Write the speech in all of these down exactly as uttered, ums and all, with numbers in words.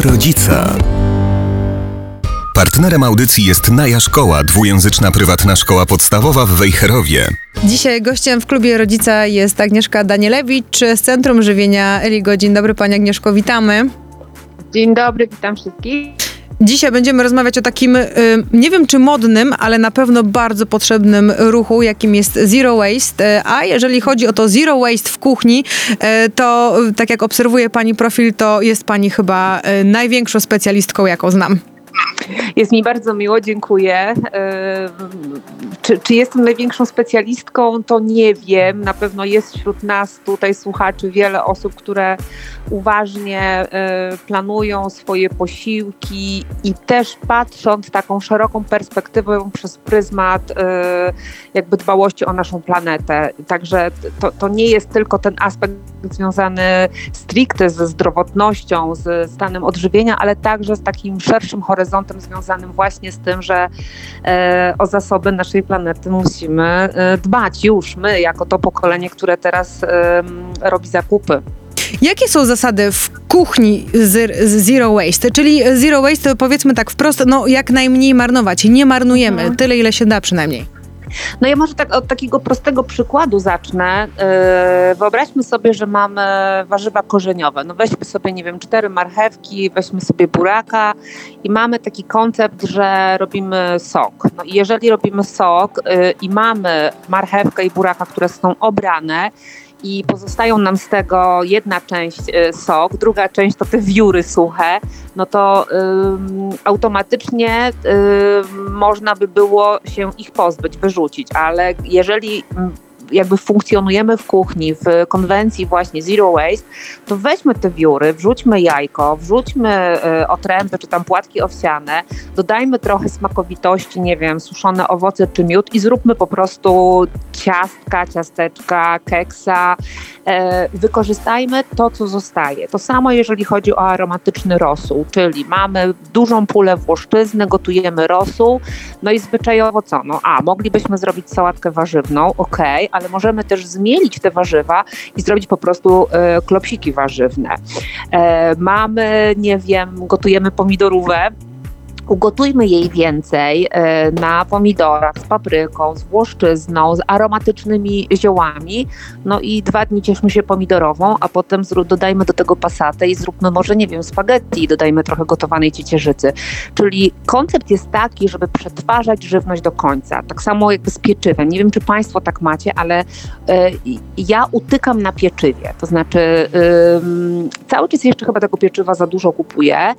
Klub Rodzica. Partnerem audycji jest Naja Szkoła, dwujęzyczna prywatna szkoła podstawowa w Wejherowie. Dzisiaj gościem w Klubie Rodzica jest Agnieszka Danielewicz z Centrum Żywienia Eligo. Dzień dobry Pani Agnieszko, witamy. Dzień dobry, witam wszystkich. Dzisiaj będziemy rozmawiać o takim, nie wiem czy modnym, ale na pewno bardzo potrzebnym ruchu, jakim jest Zero Waste. A jeżeli chodzi o to Zero Waste w kuchni, to tak jak obserwuje Pani profil, to jest Pani chyba największą specjalistką, jaką znam. Jest mi bardzo miło, dziękuję. Czy, czy jestem największą specjalistką, to nie wiem. Na pewno jest wśród nas tutaj słuchaczy wiele osób, które uważnie planują swoje posiłki i też patrząc taką szeroką perspektywą przez pryzmat jakby dbałości o naszą planetę. Także to, to nie jest tylko ten aspekt związany stricte ze zdrowotnością, z stanem odżywienia, ale także z takim szerszym horyzontem związanym właśnie z tym, że e, o zasoby naszej planety musimy e, dbać już my, jako to pokolenie, które teraz e, robi zakupy. Jakie są zasady w kuchni Zero Waste? Czyli Zero Waste, powiedzmy tak wprost, no jak najmniej marnować. Nie marnujemy mhm. tyle, ile się da przynajmniej. No ja może tak od takiego prostego przykładu zacznę. Yy, wyobraźmy sobie, że mamy warzywa korzeniowe. No weźmy sobie, nie wiem, cztery marchewki, weźmy sobie buraka i mamy taki koncept, że robimy sok. No i jeżeli robimy sok yy, i mamy marchewkę i buraka, które są obrane, i pozostają nam z tego jedna część y, sok, druga część to te wióry suche, no to y, automatycznie y, można by było się ich pozbyć, wyrzucić, ale jeżeli y, jakby funkcjonujemy w kuchni, w konwencji właśnie Zero Waste, to weźmy te wióry, wrzućmy jajko, wrzućmy y, otręby czy tam płatki owsiane, dodajmy trochę smakowitości, nie wiem, suszone owoce czy miód i zróbmy po prostu ciastka, ciasteczka, keksa. E, wykorzystajmy to, co zostaje. To samo jeżeli chodzi o aromatyczny rosół, czyli mamy dużą pulę włoszczyzny, gotujemy rosół, no i zwyczajowo co? No a, moglibyśmy zrobić sałatkę warzywną, okej, okay, ale możemy też zmielić te warzywa i zrobić po prostu e, klopsiki warzywne. E, mamy, nie wiem, gotujemy pomidorówę, ugotujmy jej więcej e, na pomidorach z papryką, z włoszczyzną, z aromatycznymi ziołami, no i dwa dni cieszmy się pomidorową, a potem zrób, dodajmy do tego passatę i zróbmy może, nie wiem, spaghetti, dodajmy trochę gotowanej ciecierzycy. Czyli koncept jest taki, żeby przetwarzać żywność do końca. Tak samo jakby z pieczywem. Nie wiem, czy Państwo tak macie, ale e, ja utykam na pieczywie. To znaczy e, cały czas jeszcze chyba tego pieczywa za dużo kupuję, e,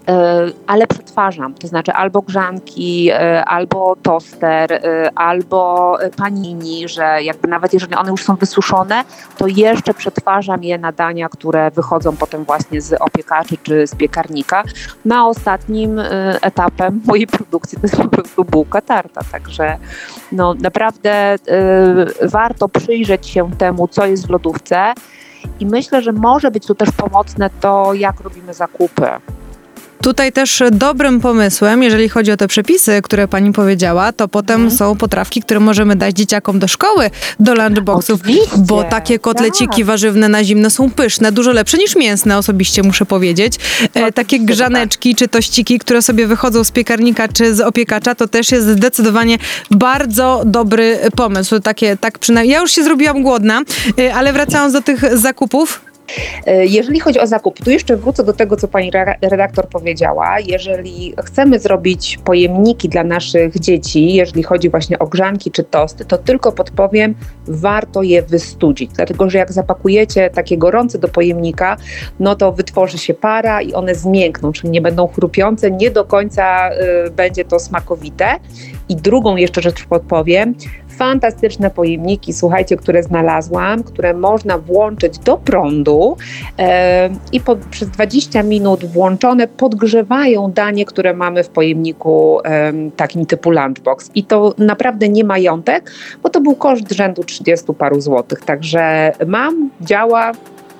ale przetwarzam. To znaczy albo grzanki, albo toster, albo panini, że jakby nawet jeżeli one już są wysuszone, to jeszcze przetwarzam je na dania, które wychodzą potem właśnie z opiekaczy czy z piekarnika. Na ostatnim etapem mojej produkcji to jest po prostu bułka tarta. Także no naprawdę y, warto przyjrzeć się temu, co jest w lodówce i myślę, że może być tu też pomocne to, jak robimy zakupy. Tutaj też dobrym pomysłem, jeżeli chodzi o te przepisy, które Pani powiedziała, to potem hmm. są potrawki, które możemy dać dzieciakom do szkoły, do lunchboxów, Oczywiście, bo takie kotleciki tak. warzywne na zimno są pyszne, dużo lepsze niż mięsne, osobiście muszę powiedzieć. E, takie grzaneczki tak. czy tościki, które sobie wychodzą z piekarnika czy z opiekacza, to też jest zdecydowanie bardzo dobry pomysł. Takie, tak przynajmniej. Ja już się zrobiłam głodna, e, ale wracając do tych zakupów. Jeżeli chodzi o zakup, tu jeszcze wrócę do tego, co pani redaktor powiedziała. Jeżeli chcemy zrobić pojemniki dla naszych dzieci, jeżeli chodzi właśnie o grzanki czy tosty, to tylko podpowiem, warto je wystudzić. Dlatego, że jak zapakujecie takie gorące do pojemnika, no to wytworzy się para i one zmiękną, czyli nie będą chrupiące, nie do końca y, będzie to smakowite. I drugą jeszcze rzecz podpowiem, fantastyczne pojemniki, słuchajcie, które znalazłam, które można włączyć do prądu e, i po, przez dwadzieścia minut włączone podgrzewają danie, które mamy w pojemniku e, takim typu lunchbox. I to naprawdę nie majątek, bo to był koszt rzędu trzydziestu paru złotych. Także mam, działa,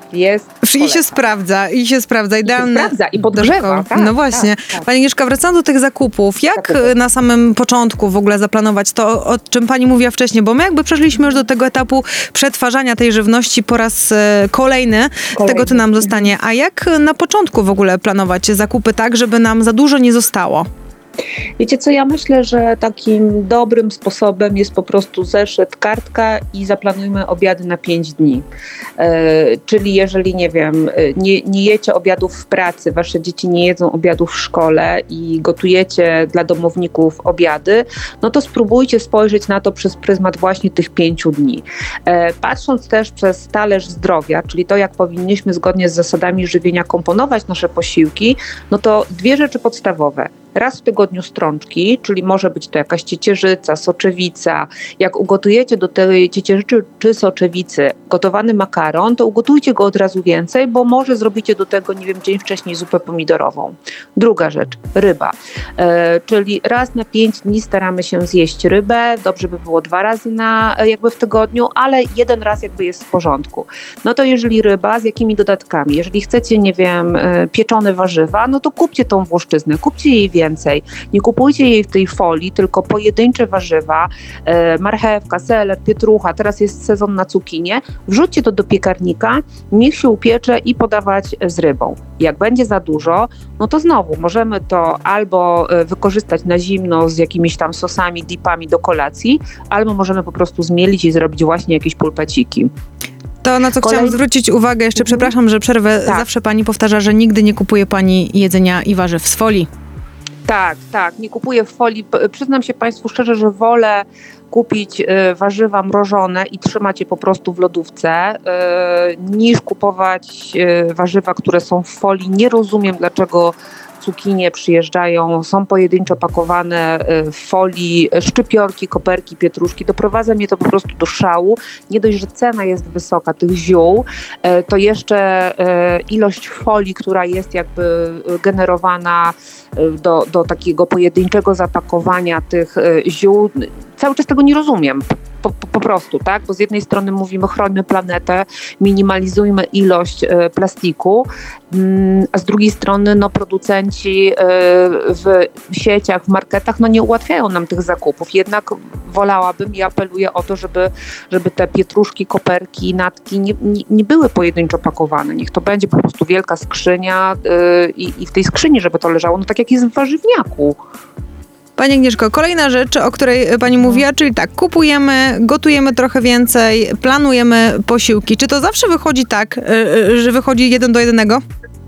jest. I się polecam. sprawdza, i się sprawdza. Idealne. I się sprawdza, i podgrzewa. Tak, no właśnie. Tak, tak. Pani Agnieszka, wracając do tych zakupów, jak Zakupy. na samym początku w ogóle zaplanować to, o, o czym pani mówiła wcześniej, bo my jakby przeszliśmy już do tego etapu przetwarzania tej żywności po raz e, kolejny, Kolejny. tego co nam zostanie. A jak na początku w ogóle planować zakupy tak, żeby nam za dużo nie zostało? Wiecie co, ja myślę, że takim dobrym sposobem jest po prostu zeszyt, kartka i zaplanujmy obiady na pięć dni. E, czyli jeżeli, nie wiem, nie, nie jecie obiadów w pracy, wasze dzieci nie jedzą obiadów w szkole i gotujecie dla domowników obiady, no to spróbujcie spojrzeć na to przez pryzmat właśnie tych pięciu dni. E, patrząc też przez talerz zdrowia, czyli to, jak powinniśmy zgodnie z zasadami żywienia komponować nasze posiłki, no to dwie rzeczy podstawowe. Raz w tygodniu strączki, czyli może być to jakaś ciecierzyca, soczewica. Jak ugotujecie do tej ciecierzycy czy soczewicy gotowany makaron, to ugotujcie go od razu więcej, bo może zrobicie do tego, nie wiem, dzień wcześniej zupę pomidorową. Druga rzecz, ryba. E, czyli raz na pięć dni staramy się zjeść rybę. Dobrze by było dwa razy na, jakby w tygodniu, ale jeden raz jakby jest w porządku. No to jeżeli ryba, z jakimi dodatkami? Jeżeli chcecie, nie wiem, pieczone warzywa, no to kupcie tą włoszczyznę, kupcie jej więcej. Nie kupujcie jej w tej folii, tylko pojedyncze warzywa, e, marchewka, seler, pietrucha, teraz jest sezon na cukinię, wrzućcie to do piekarnika, niech się upiecze i podawać z rybą. Jak będzie za dużo, no to znowu możemy to albo wykorzystać na zimno z jakimiś tam sosami, dipami do kolacji, albo możemy po prostu zmielić i zrobić właśnie jakieś pulpeciki. To, na co Kolej... chciałam zwrócić uwagę, jeszcze przepraszam, że przerwę, Tak. zawsze pani powtarza, że nigdy nie kupuje pani jedzenia i warzyw z folii. Tak, tak, nie kupuję w folii. Przyznam się Państwu szczerze, że wolę kupić y, warzywa mrożone i trzymać je po prostu w lodówce, y, niż kupować y, warzywa, które są w folii. Nie rozumiem, dlaczego cukinie przyjeżdżają, są pojedynczo pakowane w folii, szczypiorki, koperki, pietruszki. Doprowadza mnie to po prostu do szału. Nie dość, że cena jest wysoka tych ziół, to jeszcze ilość folii, która jest jakby generowana do, do takiego pojedynczego zapakowania tych ziół, cały czas tego nie rozumiem. Po, po, po prostu, tak? Bo z jednej strony mówimy, chrońmy planetę, minimalizujmy ilość e, plastiku, mm, a z drugiej strony no, producenci e, w sieciach, w marketach no, nie ułatwiają nam tych zakupów. Jednak wolałabym i apeluję o to, żeby, żeby te pietruszki, koperki, natki nie, nie, nie były pojedynczo pakowane. Niech to będzie po prostu wielka skrzynia e, i, i w tej skrzyni, żeby to leżało, no tak jak jest w warzywniaku. Pani Agnieszko, kolejna rzecz, o której pani mówiła, czyli tak, kupujemy, gotujemy trochę więcej, planujemy posiłki. Czy to zawsze wychodzi tak, że wychodzi jeden do jednego?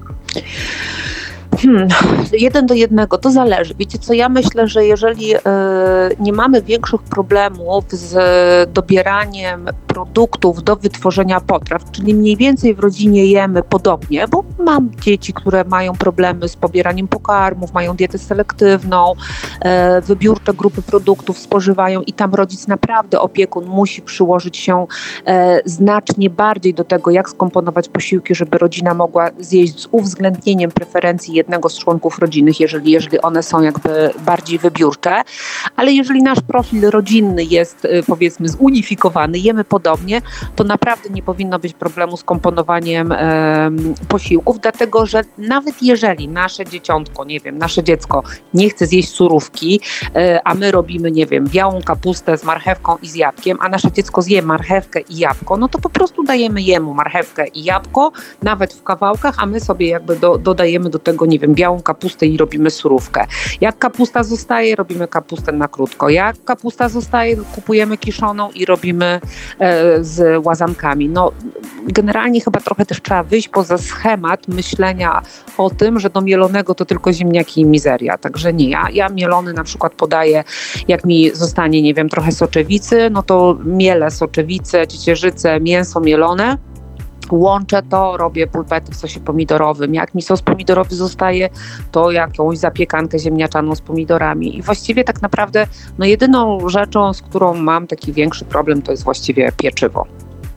Hmm, jeden do jednego, to zależy. Wiecie co, ja myślę, że jeżeli y, nie mamy większych problemów z dobieraniem produktów do wytworzenia potraw, czyli mniej więcej w rodzinie jemy podobnie, bo mam dzieci, które mają problemy z pobieraniem pokarmów, mają dietę selektywną, y, wybiórcze grupy produktów spożywają i tam rodzic naprawdę, opiekun musi przyłożyć się y, znacznie bardziej do tego, jak skomponować posiłki, żeby rodzina mogła zjeść z uwzględnieniem preferencji jednego z członków rodziny, jeżeli, jeżeli one są jakby bardziej wybiórcze, ale jeżeli nasz profil rodzinny jest powiedzmy zunifikowany, jemy podobnie, to naprawdę nie powinno być problemu z komponowaniem e, posiłków, dlatego że nawet jeżeli nasze dzieciątko, nie wiem, nasze dziecko nie chce zjeść surówki, e, a my robimy, nie wiem, białą kapustę z marchewką i z jabłkiem, a nasze dziecko zje marchewkę i jabłko, no to po prostu dajemy jemu marchewkę i jabłko, nawet w kawałkach, a my sobie jakby do, dodajemy do tego, nie wiem, białą kapustę i robimy surówkę. Jak kapusta zostaje, robimy kapustę na krótko. Jak kapusta zostaje, kupujemy kiszoną i robimy e, z łazankami. No, generalnie chyba trochę też trzeba wyjść poza schemat myślenia o tym, że do mielonego to tylko ziemniaki i mizeria. Także nie, ja, ja mielony na przykład podaję, jak mi zostanie, nie wiem, trochę soczewicy, no to mielę soczewicę, ciecierzycę, mięso mielone. Łączę to, robię pulpety w sosie pomidorowym. Jak mi sos pomidorowy zostaje, to jakąś zapiekankę ziemniaczaną z pomidorami. I właściwie tak naprawdę no jedyną rzeczą, z którą mam taki większy problem, to jest właściwie pieczywo.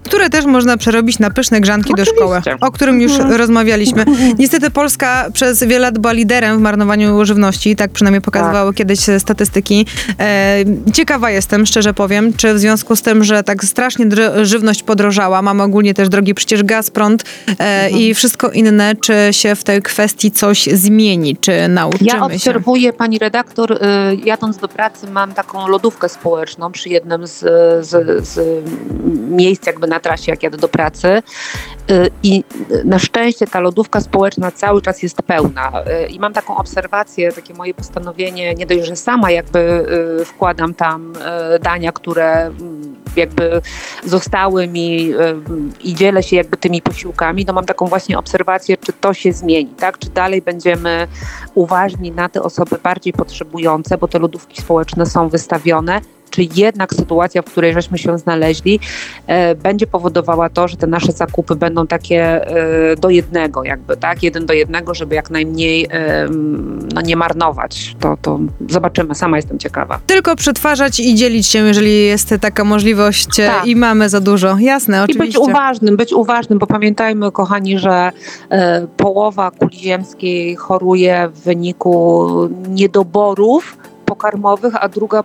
które też można przerobić na pyszne grzanki Oczywiście. do szkoły, o którym już Mhm. rozmawialiśmy. Niestety Polska przez wiele lat była liderem w marnowaniu żywności, tak przynajmniej pokazywały tak. kiedyś statystyki. E, ciekawa jestem, szczerze powiem, czy w związku z tym, że tak strasznie dr- żywność podrożała, mamy ogólnie też drogi przecież gaz, prąd e, mhm. i wszystko inne, czy się w tej kwestii coś zmieni, czy nauczymy ja się? obserwuję, pani redaktor, y, jadąc do pracy mam taką lodówkę społeczną przy jednym z, z, z miejsc jakby na trasie, jak jadę do pracy y, i na szczęście ta lodówka społeczna cały czas jest pełna y, i mam taką obserwację, takie moje postanowienie, nie dość, że sama jakby y, wkładam tam y, dania, które y, jakby zostały mi y, i dzielę się jakby tymi posiłkami, no mam taką właśnie obserwację, czy to się zmieni, tak? Czy dalej będziemy uważni na te osoby bardziej potrzebujące, bo te lodówki społeczne są wystawione, czy jednak sytuacja, w której żeśmy się znaleźli, e, będzie powodowała to, że te nasze zakupy będą takie e, do jednego jakby, tak? Jeden do jednego, żeby jak najmniej e, no nie marnować. To, to zobaczymy, sama jestem ciekawa. Tylko przetwarzać i dzielić się, jeżeli jest taka możliwość Tak. i mamy za dużo. Jasne, oczywiście. I być uważnym, być uważnym, bo pamiętajmy, kochani, że e, połowa kuli ziemskiej choruje w wyniku niedoborów pokarmowych, a druga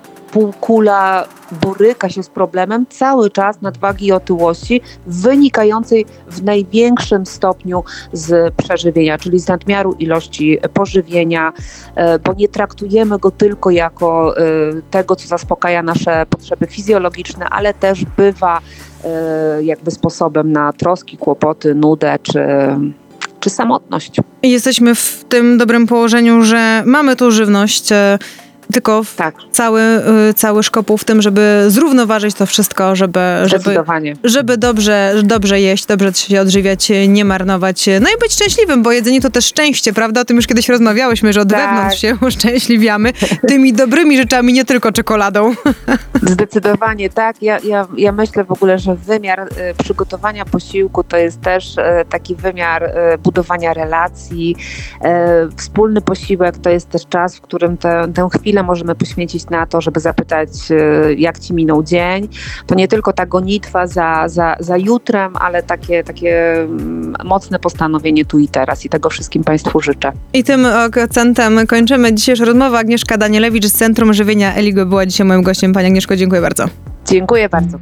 półkula boryka się z problemem cały czas nadwagi i otyłości wynikającej w największym stopniu z przeżywienia, czyli z nadmiaru ilości pożywienia, bo nie traktujemy go tylko jako tego, co zaspokaja nasze potrzeby fizjologiczne, ale też bywa jakby sposobem na troski, kłopoty, nudę czy, czy samotność. Jesteśmy w tym dobrym położeniu, że mamy tu żywność, tylko tak. cały, cały szkopuł w tym, żeby zrównoważyć to wszystko, żeby, żeby, żeby dobrze, dobrze jeść, dobrze się odżywiać, nie marnować, no i być szczęśliwym, bo jedzenie to też szczęście, prawda? O tym już kiedyś rozmawiałyśmy, że od tak. wewnątrz się uszczęśliwiamy tymi dobrymi rzeczami, nie tylko czekoladą. Zdecydowanie tak. Ja, ja, ja myślę w ogóle, że wymiar y, przygotowania posiłku to jest też y, taki wymiar y, budowania relacji. Y, wspólny posiłek to jest też czas, w którym te, tę chwilę możemy poświęcić na to, żeby zapytać, jak ci minął dzień. To nie tylko ta gonitwa za, za, za jutrem, ale takie, takie mocne postanowienie tu i teraz i tego wszystkim Państwu życzę. I tym akcentem kończymy dzisiejszą rozmowę. Agnieszka Danielewicz z Centrum Żywienia Eligo była dzisiaj moim gościem. Pani Agnieszko, dziękuję bardzo. Dziękuję bardzo.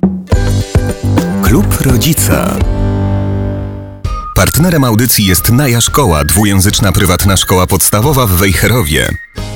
Klub Rodzica. Partnerem audycji jest Naja Szkoła, dwujęzyczna prywatna szkoła podstawowa w Wejherowie.